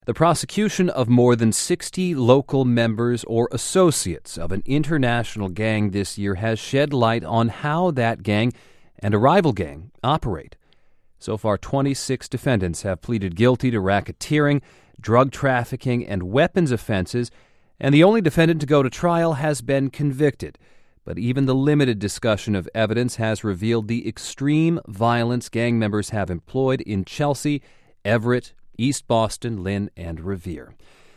The prosecution of more than 60 local members or associates of an international gang this year has shed light on how that gang and a rival gang operate. So far, 26 defendants have pleaded guilty to racketeering, drug trafficking, and weapons offenses, and the only defendant to go to trial has been convicted. But even the limited discussion of evidence has revealed the extreme violence gang members have employed in Chelsea, Everett, East Boston, Lynn, and Revere.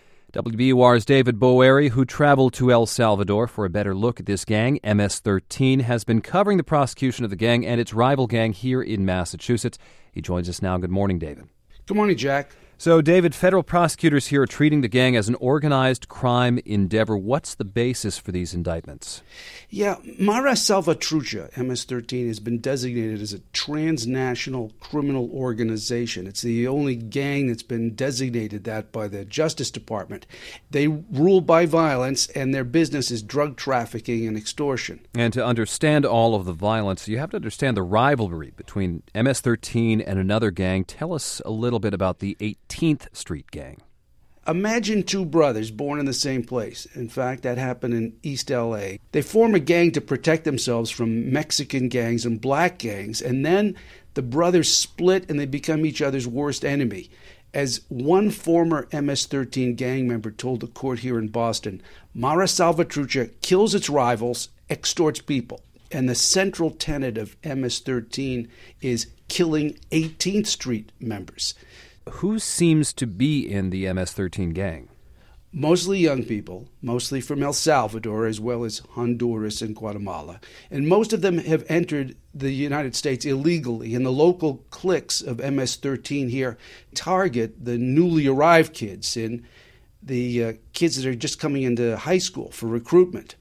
WBUR's David Boeri, who traveled to El Salvador for a better look at this gang, MS-13, has been covering the prosecution of the gang and its rival gang here in Massachusetts. He joins us now. Good morning, David. Good morning, Jack. So, David, federal prosecutors here are treating the gang as an organized crime endeavor. What's the basis for these indictments? Yeah, Mara Salvatrucha, MS-13, has been designated as a transnational criminal organization. It's the only gang that's been designated that by the Justice Department. They rule by violence, and their business is drug trafficking and extortion. And to understand all of the violence, you have to understand the rivalry between MS-13 and another gang. Tell us a little bit about the 18th Street Gang. Imagine two brothers born in the same place. In fact, that happened in East L.A. They form a gang to protect themselves from Mexican gangs and black gangs, and then the brothers split and they become each other's worst enemy. As one former MS-13 gang member told the court here in Boston, Mara Salvatrucha kills its rivals, extorts people. And the central tenet of MS-13 is killing 18th Street members. Who seems to be in the MS-13 gang? Mostly young people, mostly from El Salvador as well as Honduras and Guatemala. And most of them have entered the United States illegally. And the local cliques of MS-13 here target the newly arrived kids and the kids that are just coming into high school for recruitment.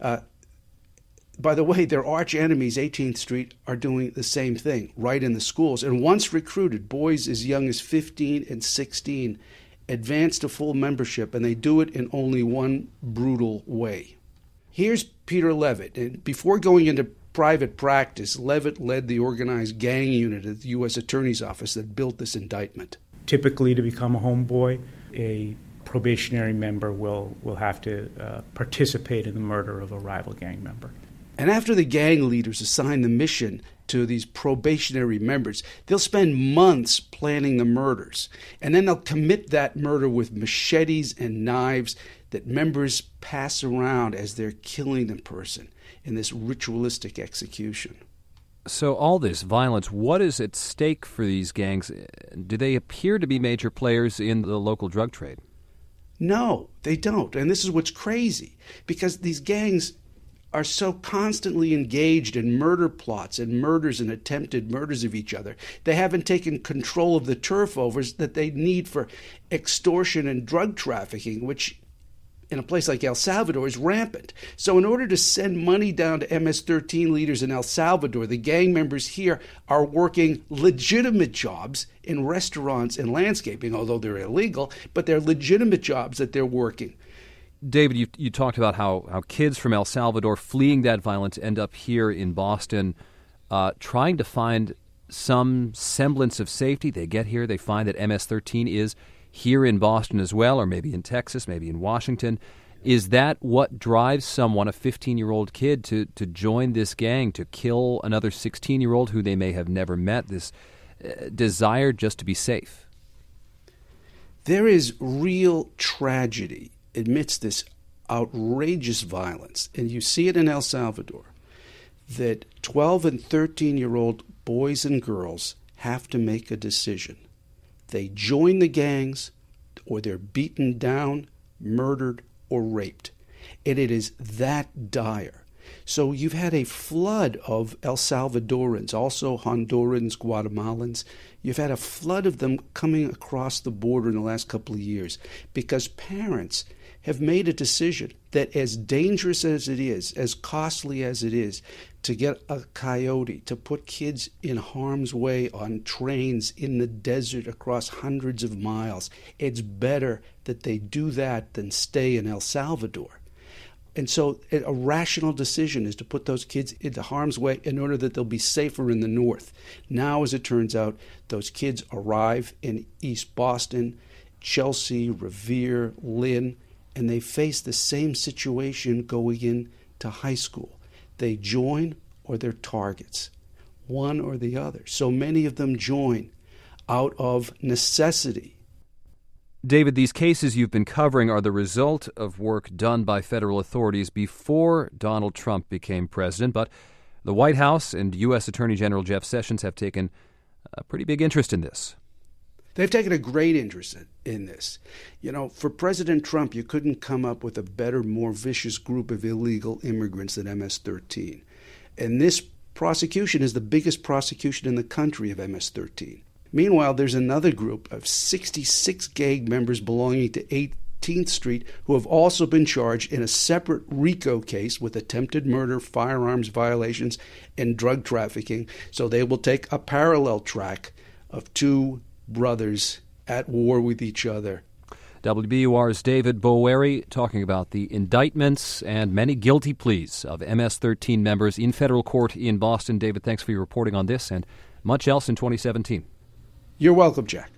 By the way, their arch enemies, 18th Street, are doing the same thing right in the schools. And once recruited, boys as young as 15 and 16 advance to full membership, and they do it in only one brutal way. Here's Peter Levitt. And before going into private practice, Levitt led the organized gang unit at the U.S. Attorney's Office that built this indictment. Typically, to become a homeboy, a probationary member will have to participate in the murder of a rival gang member. And after the gang leaders assign the mission to these probationary members, they'll spend months planning the murders. And then they'll commit that murder with machetes and knives that members pass around as they're killing the person in this ritualistic execution. So all this violence, what is at stake for these gangs? Do they appear to be major players in the local drug trade? No, they don't. And this is what's crazy, because these gangs are so constantly engaged in murder plots and murders and attempted murders of each other. They haven't taken control of the turf overs that they need for extortion and drug trafficking, which in a place like El Salvador is rampant. So in order to send money down to MS-13 leaders in El Salvador, the gang members here are working legitimate jobs in restaurants and landscaping, although they're illegal, but they're legitimate jobs that they're working. David, you talked about how kids from El Salvador fleeing that violence end up here in Boston trying to find some semblance of safety. They get here, they find that MS-13 is here in Boston as well, or maybe in Texas, maybe in Washington. Is that what drives someone, a 15-year-old kid, to join this gang, to kill another 16-year-old who they may have never met, this desire just to be safe? There is real tragedy amidst this outrageous violence, and you see it in El Salvador, that 12 and 13-year-old boys and girls have to make a decision. They join the gangs, or they're beaten down, murdered, or raped. And it is that dire. So you've had a flood of El Salvadorans, also Hondurans, Guatemalans. You've had a flood of them coming across the border in the last couple of years because parents have made a decision that, as dangerous as it is, as costly as it is, to get a coyote, to put kids in harm's way on trains in the desert across hundreds of miles, it's better that they do that than stay in El Salvador. And so a rational decision is to put those kids into harm's way in order that they'll be safer in the north. Now, as it turns out, those kids arrive in East Boston, Chelsea, Revere, Lynn, and they face the same situation going into high school. They join or they're targets, one or the other. So many of them join out of necessity. David, these cases you've been covering are the result of work done by federal authorities before Donald Trump became president, but the White House and U.S. Attorney General Jeff Sessions have taken a pretty big interest in this. They've taken a great interest in this. You know, for President Trump, you couldn't come up with a better, more vicious group of illegal immigrants than MS-13. And this prosecution is the biggest prosecution in the country of MS-13. Meanwhile, there's another group of 66 gang members belonging to 18th Street who have also been charged in a separate RICO case with attempted murder, firearms violations, and drug trafficking. So they will take a parallel track of two brothers at war with each other. WBUR's David Boeri talking about the indictments and many guilty pleas of MS-13 members in federal court in Boston. David, thanks for your reporting on this and much else in 2017. You're welcome, Jack.